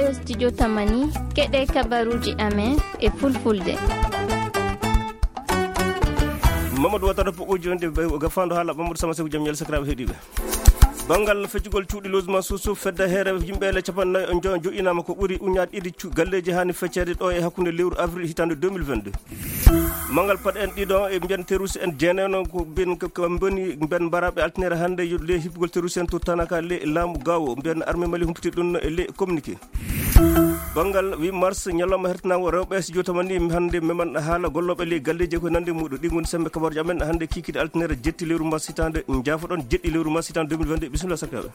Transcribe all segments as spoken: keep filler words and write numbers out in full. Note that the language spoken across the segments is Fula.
ɗo studio tamani keɗe kabaruji amen e fulfulde. Mamadou Watara Pogo jonde gafando hala Mamadou Sama Seku jam yel sakrabe hedibe bangal fejugol cuuɗi logement suusu fedda heere yimɓeele capannayi on jo joƴinama ko ɓuri uñaade ɗiɗi galleji hani feccede ɗo e hakkunde lewru avril hitande deux mille vingt-deux mangal paɗe en ɗiɗo e mbiyen terroriste en jeeneno ko mbiyen ko boni mbiyen mbaraɓe altinere hannde le hippugol terroriste en to tanaka le laamu gawo mbiyen armé mali humpiti ɗum e le communiqué bangal huit mars ñalawma hertanama rewɓe so jotamani hannde meman haala golloɓe le galleji ko nande muɗum ɗi goni sembe kabaruji amen hannde kikide altinere jetti lewru mars hitande jaafoɗon jeɗɗi lewru mars hitande deux mille vingt-deux bisimilla sakkaɓe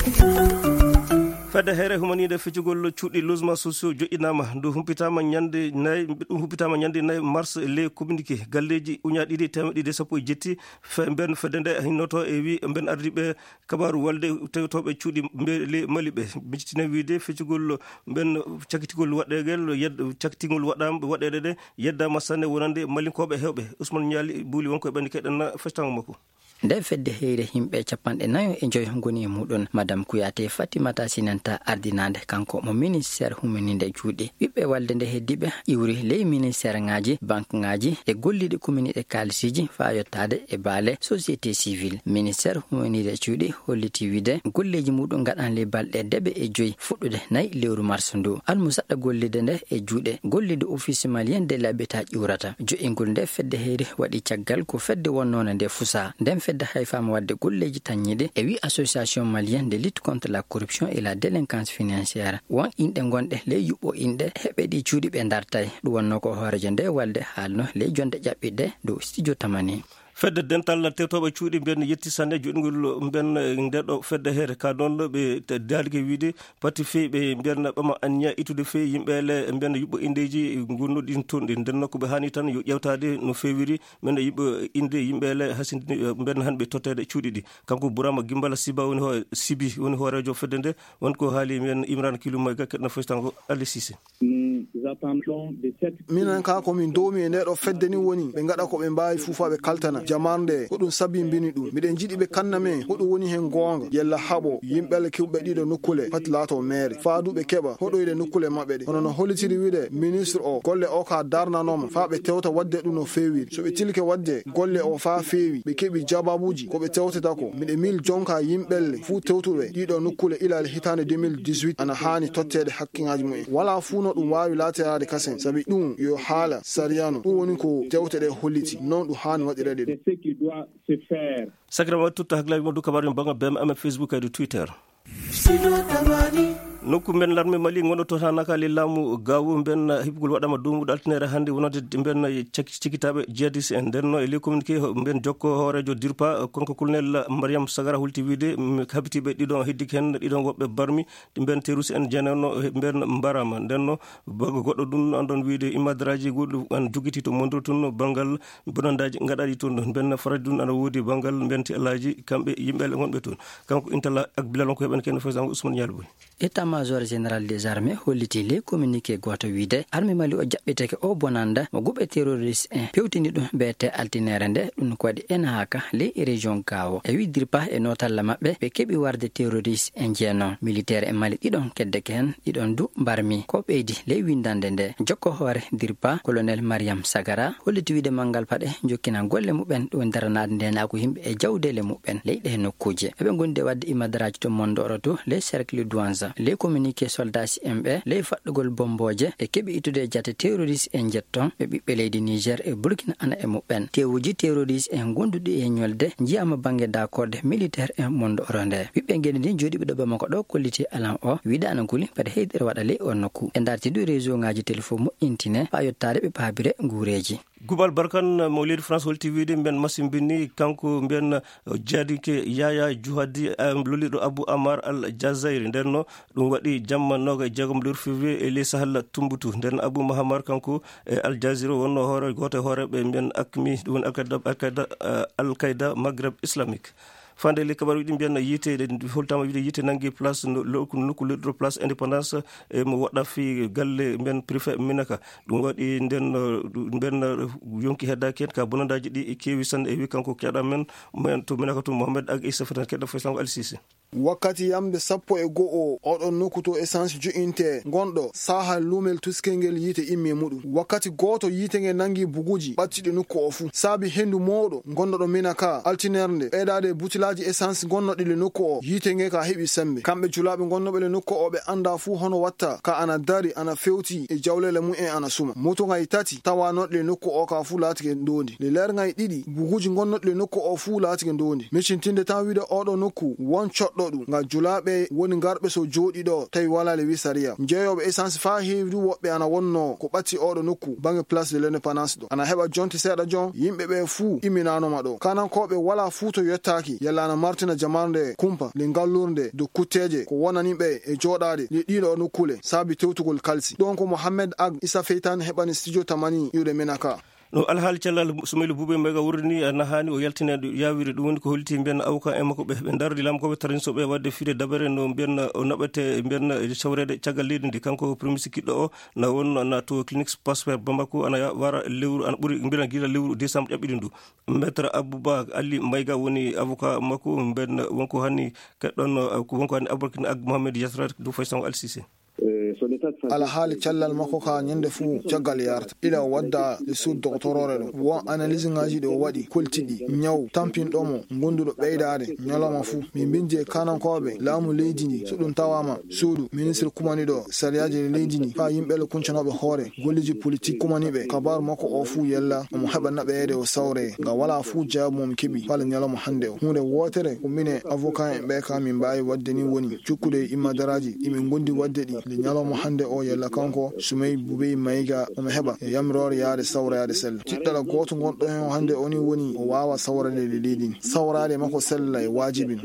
fedde heere humanide feccugol cuuɗi logement sociaux joƴƴinama ndu humpitama ñande nayyi ɗum humpitama ñande nayyi mars les communiqué galleji uñaɗe ɗiɗi temedde ɗiɗi sappo e jetti mben fedde nde hinnoto e wi mben ardiɓe kabaru walde tewtoɓe cuuɗi le mali ɓe micitine wiide feccugol mben cakkitigol waɗegel yed cakkitigol waɗama waɗede ɗe yeddama sanne wonande malinkoɓe hewɓe Ousmane Ñaali Buuli wonko e ɓandi keɗenna feccitama makko nde fedde heyre himɓe capanɗe nayo e joyi goni e muɗum madame Kouyaté Fatimata Sinanta ardinande kanko mo ministére humaninde juuɗe ɓiɓɓe walde nde heddiɓe iwri ley ministére ŋaji banque ŋaji e golliɗe communiɗe kalisiji fa yottade e baale société civile ministére humanide cuuɗi holliti wiide golleji muɗum gaɗan ley balɗe deɓe e joyi fuɗɗude nayyi lewru mars ndu almusaɗɗa gollide nde e juuɗe gollide office malien de l'habitat ƴiwrata joƴingol nde fedde heyre waɗi caggal ko fedde wonnone nde fusa nden fedde hay fama wadde golleji tanñiɗe e wi association malienne de lutte contre la corruption et la délinquance financière won inɗe gonɗe ley yuɓɓo inɗe heɓe ɗi cuuɗi ɓe dartay ɗum wonno ko hoorejo nde walde haalno ley jonde ƴaɓɓiɗe dow studio tamani fedde dental tewtoɓe cuuɗi mbiyen yetti sanne joɗigol mbiyen ndeɗo fedde heere ka ɗon ɓe daalike wiide patti fewi ɓe mbiyen ɓama anniya itude fewi yimɓele mbiyen yuɓɓo indeji gonnuɗin toon ɗi ndenno koɓe hani tan yo ƴewtade no fewiri men yuɓɓo inde yimɓele hasindini mbiyen hanɓe tottede cuuɗi ɗi kanko Bourama Gimbala Siba woni ho Sibi woni hoorejo fedde nde wonko haali mbiyen Imran Kiluma ga keɗno fesitanko Ali Cissé minen ka komin domi e ndeɗo fedde ni woni ɓe gaɗa ko ɓe mbawi fuufa ɓe kaltana jamarde hoɗum sabi mbini ɗum miɗen jiiɗi ɓe kanna men hoɗum woni hen gonga yella haaɓo yimɓele kiwɓe ɗiɗo nokkule pati laato maire faaduɓe keɓa hoɗoyde nokkule mabɓe ɗe hono no hollitiri wiide ministre o golle o ka darnanoma fa ɓe tewta wadde ɗum no fewiri so ɓe tilke wadde golle o fa feewi ɓe keeɓi jababuji ko ɓe tewtata ko miɗe mil jonka yimɓelle fuu tewtuɓe ɗiɗo nokkule ilali hitande deux mille dix-huit ana hani tottede hakkiŋaji mumen wala fuu no ɗum wawi laterade kasen sabi ɗum yo haala sariyano ɗum woni ko tewte ɗe holliti non ɗum hani waɗirede ɗum sacrement tutta haklaji mo du kabaru banga bem am Facebook et Twitter nokku men l'armée mali ngonoto tanaka le laamu gawu ben hibgol waɗama dumuɗo altinere hannde wonode ben cikitaɓe jihadis en ndenno e les communiqué ben jokko hoorejo dirpa konko colonel Mariam Sagara hulti wiide habitiɓe ɗiɗon heddiki hen ɗiɗon woɓɓe barmi ben terroriste en jeenano ben mbarama ndenno bago goɗɗo ɗum andon wiide imadraji goɗɗo an jogiti to mondol tun bangal bonandaji gaɗaɗi toon ben faradi ɗum ana woodi bangal benti alaji kamɓe yimɓele gonɓe toon kanko intala ak bilal on ko heɓen ken président Ousmane Ñalboy état-major général des armées holliti le communiqué goto wiide armée mali o jaɓɓiteke o bonanda mo guɓe terroriste en pewtini ɗum beete altinere nde ɗum ko waɗi en haka le région gawo e wi dirpa e notalla mabɓe ɓe keeɓi warde terroriste en jeenon militaire en mali ɗiɗon keddeke hen ɗiɗon du mbarmi ko ɓeydi le windande nde jokko hoore dirpa colonel Mariam Sagara holliti wiide mangal paɗe jokkina golle muɓen ɗo daranade ndenako yimɓe e jawdele muɓen leyɗe nokkuje eɓe gonde wadde imadaraji to mondoro to les cercle douanza les communiqué soldats emɓe ley faɗɗugol bomboje e keɓi itude jate terroriste en jetton ɓe ɓiɓɓe leydi Niger e Burkina ana e muɓen tewuji terroriste en gonduɗi e ñolde jiyama banggue d'accorde militaire en mondo oro nde ɓiɓɓe gueɗe ndi joɗiɓe ɗo bamako ɗo kolliti alan o wiide ana guli paɗa heydere waɗa ley o nokku e dartidu réseau ngaji téléphone moƴƴintine fa yettade ɓe paabire guureji Gubal Barkan mo leydi France holti wiide mbiyen masim binni kanko mbiyen jaadike Yaya Juhadi loliɗo Abou Amar Al Jazairi ndenno ɗum waɗi jamma noga e jeegom lewru février e ley sahalla tumbutu nden Abou Mahamar kanko e Al Jazairi wonno hoore goto e hooreɓe mbiyen akmi ɗum woni alqaida alqaida Maghreb islamique fande le kabaru ɗi mbiyan yite holtama wiide yite nangi place nokku leɗɗo place indépendance e mo waɗa fi galle mbiyan préfet Minaka ɗum waɗi nden mbiyan yonki heddaki hen ka bonandaji ɗi keewi sanne e wi kanko keɗa men men to Minaka to Mohamed Ag Issa Fatan keɗɗo fo islam Ali Cissé wakkati yamde sappo e go'o oɗon nokkuto essence ju'inte gonɗo saha lumel tuskengel yite imme muɗum. Wakkati goto yite ngel nangi buguji ɓattiɗe nokku o fu saabi hendu moɗo gonɗo ɗo minaka altinerde ɓeydade butilaji essence gonnoɗi le nokku o yite nge ka heɓi sembe. Kamɓe julaɓe gonnoɓe le nokku o ɓe anda fu hono watta ka ana dari ana fewti e jawlele mum en ana suma. Moto ngay tati tawanoɗe le nokku o ka fu latike ndondi. Le ler ngay ɗiɗi buguji gonnoɗe le nokku o fu latike ndondi. Micintinde tan wiide oɗo nokku won coɗɗo ɗum nga julaɓe woni garɓe so jooɗi ɗo tawi wala le wisaria. Jeeyoɓe essence fa heewi woɓɓe ana wonno ko ɓatti oɗo nokku bange place de l'indépendance ɗo. Ana heɓa jonti seeɗa jon yimɓe ɓe fu imminanoma ɗo. Kanankoɓe wala fu to yettaki yalla ana martina jamarde kumpa le ngallurde do kutteje ko wonaniɓe e jooɗade le ɗiɗo nokkule saabi tewtugol kalsi. Donc Mohamed Ag Issa Feytan heɓani studio tamani iwde menaka. no alhaali cellal Soumaïla Boubé mega wurni nahani o yaltinede yawiri ɗum woni ko holti mbiyen avocat en makko ɓe ɓe dardi lamkoɓe tarinsoɓe wadde fiide dabere no mbiyen o naɓete mbiyen cawrede caggal leydi ndi kanko premier ministre kiɗɗo o na wonno na to clinique Passport Bamako ana wara lewru ana ɓuuri mbiyen guila lewru décembre ƴaɓɓiɗi ndu. Maître Abouba Ali Mayga woni avocat makko mbiyen wonko hanni keɗɗon wonko hanni Aboubacry Ag Mohamed Yatra du Faysal Al Cissé. alhaali cellal makko ka ñande fuu caggal yarta ila wadda e suud doctorore ɗo won analyse ngaji ɗo waɗi koltiɗi ñaw tampinɗomo gonduɗo ɓeydade ñalawma fuu min bindi e kanankoɓe laamu leydi ndi so ɗum tawama suudu ministre kumani ɗo sariyaji leydi ndi fa yimɓele kuncanoɓe hoore golliji politique kumaniɓe kabaru makko o fuu yella omo heɓa naɓeede o sawre nga wala fuu jaabu momi keeɓi fala ñalawma hande o hunde wotere ko mine avocat en ɓe ka min mbawi wadde ni woni cukkude immadaraji ɗimin gondi wadde ɗi le ñalawma hande o yalla kanko Soumaïla Boubé Mayga omo heɓa e yamirore yaade sawrade sella tiɗɗala goto gonɗo hen hande oni woni o wawa sawrade le leydi sawrade makko sella e wajibin.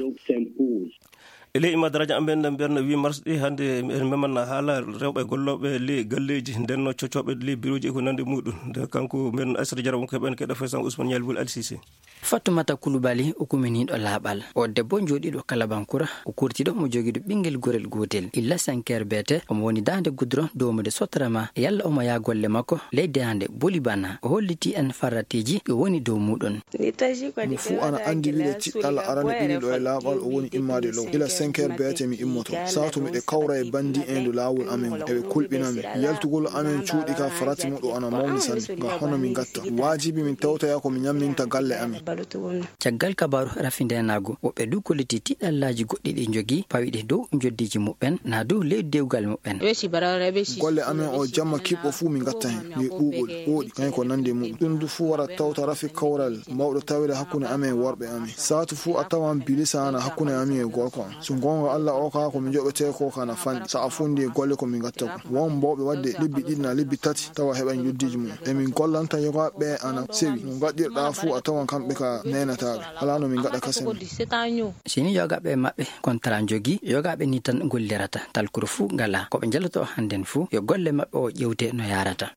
ele imadaraja amben mbiyen huit mars ɗi hande en memanna haala rewɓe golloɓe le galleji ndenno cocoɓe le bureauji e ko nande muɗum nde kanko mbiyen Aissata Diarra wonko heɓen keɗa Faysal Ousmane Yalbul Al Cissé. Fatoumata Coulibaly o kuminiɗo laaɓal o debbo jooɗiɗo Kalabankura o kurtiɗo mo jogiiɗo ɓinguel gorel gotel illa cinq heures beete omo woni dande goudron dowmude sottarama yalla omo yaa golle makko leydi hande Bolibana o holliti en farratiji ɗo woni dow muɗon. mi fuu ana andi wiide tiɗɗal arande ɓiniɗo e laaɓal o woni immade low ila cinq heures beete mi immoto saatu miɗe kawra e bandi en do laawol amen eɓe kulɓinami yaltugol amen cuuɗi ka farati muɗo ana mawni sanne nga hono min gatta wajibi min tawtaya ko mi ñamminta galle amen. caggal kabaru rafindenago woɓɓe du kolliti tiɗɗallaji goɗɗi ɗi jogii pawiɗe dow joddiji muɓɓen na dow leydi dewgal muɓɓen. golle amen o jamma kiɓɓo fuu min gatta hen mi ɓuuɓol ɓooɗi kañum ko nande muɗum ɗum du fuu wara tawta rafi kawral mawɗo tawire hakkunde amen worɓe amen saatu fuu a tawan bilisana hakkunde amin e gorko am so gonga Allah o ka ko mi joɓete ko kana fanɗi sa a fundi e golle ko min gatta ko won mbawɓe wadde lebbi ɗiɗi na lebbi tati tawa heɓan joddiji mum emin gollanta yogaɓe ana sewi no gaɗɗirɗa fuu a tawan kamɓe ka nenataɓe ala no min gaɗa kasen sini yogaɓe maɓɓe contrat jogii yogaɓe ni tan gollirata talkuru fuu ngala koɓe jaloto hannden fuu yo golle maɓɓe o ƴewte no yarata.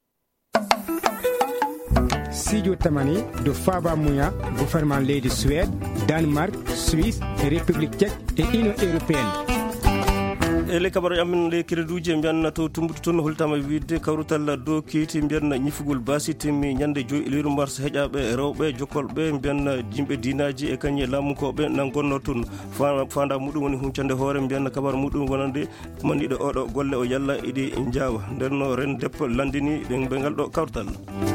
Studio Tamani do Faba Mouya gouvernement leydi Suède Danemark Suisse République tchèque et Union européenne. ele kabaru amin le crédouji mbiyanna to tumbutu toon holtama wiide kawrutal dow keyti mbiyanna ñifugol basitimi ñande joyi lewru mars heƴaɓe rewɓe jokkolɓe mbiyanna yimɓe dinaji e kañe laamukoɓe nan gonno toon fanda muɗum woni huncande hoore mbiyanna kabaru muɗum wonande maniɗo oɗo golle o yalla iɗi jawa ndenno ren deppo landini ɓe ɓe ngal ɗo kawrutal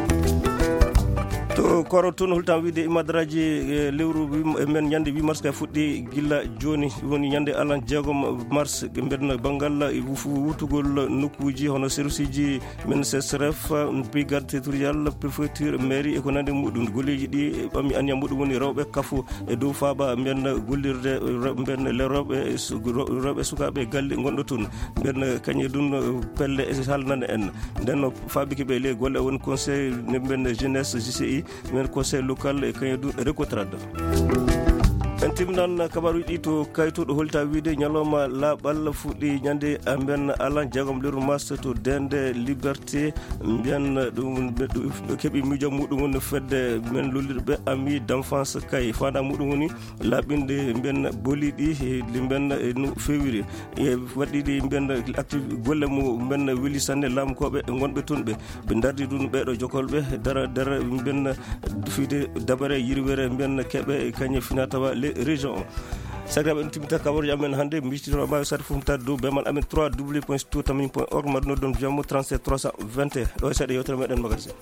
to koro toon holtama wiide imadaraji lewru men ñande huit mars ka fuɗɗi gilla joni woni ñande alan jeegom mars mbeɗno banggal wutugol nokkuji hono service ji men C S R F brigade territorial préfecture mairie e ko nande muɗum golleji ɗi ɓammi aniya muɗum woni rewɓe kaafu e dow faaba mbiyen gollirde mbiyen le rewɓe rewɓe sukaɓe galle gonɗo toon mbiyen kañe ɗum pelle e halnane en ndenno faabiki ɓe le golle woni conseil mbiyen jeunesse J C I men conseil local e kañe ɗum recotrade en timnan kabaruji ɗi to kayitoɗo holta wiide ñalawma laaɓal fuɗɗi ñande mbiyen alan jeegom lewru mars to dende liberté mbiyen ɗum keeɓi miijo muɗum woni fedde men lollirɓe ami d' enfance kay fanda muɗum woni laaɓinde mbiyen boliɗi ɗi mbiyen no fewiri e waɗɗiɗi mbiyen active golle mo mbiyen weeli sanne laamukoɓe gonɓe toon ɓe ɓe dardi ɗum ɓeɗo jokolɓe dara dara mbiyen fiide dabare yirwere mbiyen keeɓe kañe fina tawa région sagraɓe en timita kabaruji amen hannde mbictito mbawi sade fof mutade dow bemal amen trois w point sto tamini point org mbaɗa noddon jammu trente-sept trois cent vingt et un ɗo e seeɗa yewtere meɗen magasin.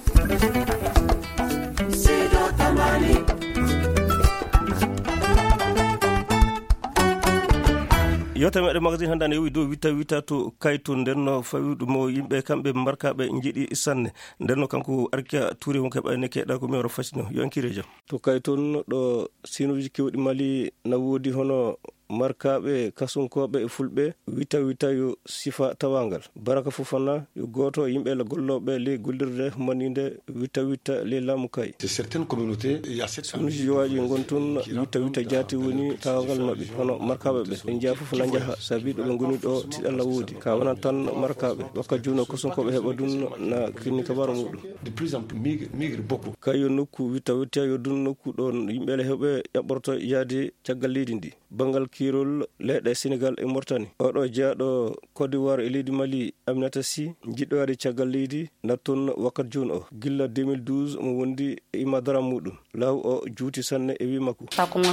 yewtere meɗen magasin hannde ne yowi dow witta witta to kayto ndenno fawi ɗum yimɓe kamɓe markaɓe jiiɗi sanne ndenno kanko Arkia Touré won keɓani keɗa ko mewro fasino yonkire jam to kayton ɗo sinuji kewɗi Mali na woodi hono markaɓe kasunkoɓe e fulɓe witta witta yo sifa tawangal Baraka Fofana yo goto yimɓe la golloɓe le gollirde maninde witta witta le laamu kay certaines communautés il y a cette sunuji jowaji gontun witta witta jati woni tawangal mabɓe hono markaɓe ɓe ɓe jaa fof na jaaha sabi ɗo ɓe goni ɗo tiɗalla woodi ka wona tan markaɓe wakka juno kasunkoɓe heɓa dun na kinni kabaru muɗum de plus en plus migre beaucoup kayo nokku witta witta yo dun nokku ɗon yimɓele heɓe ƴaɓɓorto yaade caggal leydi ndi bangal kirol leɗɗe Sénégal e Mauritanie oɗo jeeyaɗo Côte d'Ivoire e leydi Mali Aminata Sy jiɗɗo waade caggal leydi natton wakkati joni o gilla deux mille douze mo wondi e imadara muɗum law o juuti sanne e wi makko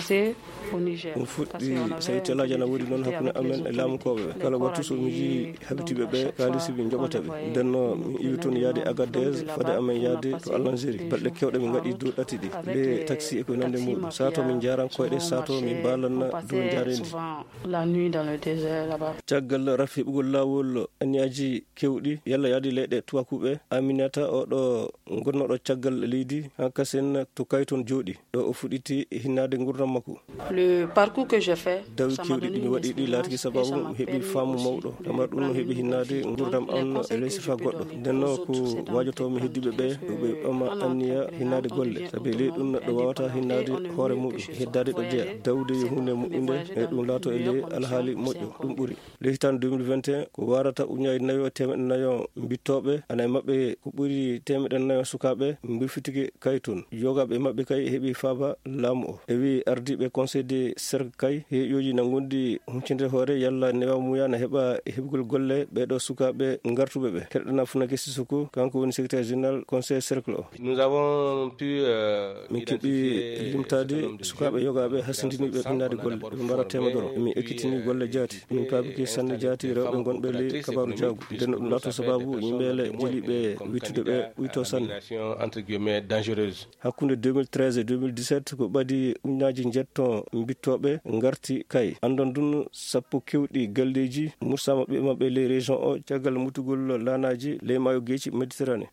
ɗum fuɗɗi sawi telaji ana woodi noon hakkude amen e laamukoɓe ɓe kala wattu so mi jii habitiɓe ɓe kalisi ɓe joɓataɓe ndenno mi iwi toon yaade Agadez fade amen yaade to Algérie balɗe kewɗe min gaɗi dow ɗati ɗi le taxi e koye nande muɗum sato min jaran koyɗe sato min balanna dow jarendi la nuit dans le désert là-bas. caggal rafi ɓugol lawol anniyaji kewɗi yalla yaadi leyɗe tubakuɓe Aminata oɗo gonnoɗo caggal leydi hankasen to kayton jooɗi ɗo o fuɗɗiti hinnade gurdam makko le parcours que je fais dawi kewɗi ɗi mi waɗi ɗi laatiki sababu mi heeɓi faamu mawɗo tamar ɗum no heeɓi hinnade gurdam an e ley sifa goɗɗo ndenno ko wajotomi heddiɓe ɓe ɓe ɓama anniya hinnade golle saabi ley ɗum neɗɗo wawata hinnade hoore muɗum heddade ɗo jeeya dawde hunde moƴƴude e ɗum laato e ley alhaali moƴƴo ɗum ɓuuri ley hitande deux mille vingt et un ko warata uñayi nayo temeɗe nayo mbittoɓe ana e mabɓe ko ɓuuri temeɗe nayo sukaɓe mbifitiki kayton yogaɓe e mabɓe kay heeɓi faaba laamu o e wi ardiɓe conseil de cercle kay heeƴoji na gondi huccinde hoore yalla newa muya na heeɓa heɓgol golle ɓeɗo sukaɓe gartuɓe ɓe keɗɗana Funake Sissoko kanko woni secrétaire général conseil cercle o nous avons pu min keeɓi limtade sukaɓe yogaɓe hasindiniɓe ɗinade golle ɓe mbara temedoro min ekkitini golle jaati min paabiki sanne jaati rewɓe gonɓe ley kabaru jaagu nden ɗum laato sababu yimɓele jeliɓe wittude ɓe witto sanne entre guillemets dangereuse hakkude deux mille treize et deux mille dix-sept ko ɓaadi uñaji jetton bittoɓe garti kay andon dun sappo kewɗi galleji moussa mabɓe mabɓe ley région o caggal mutugol lanaji ley maayo geeci méditerranée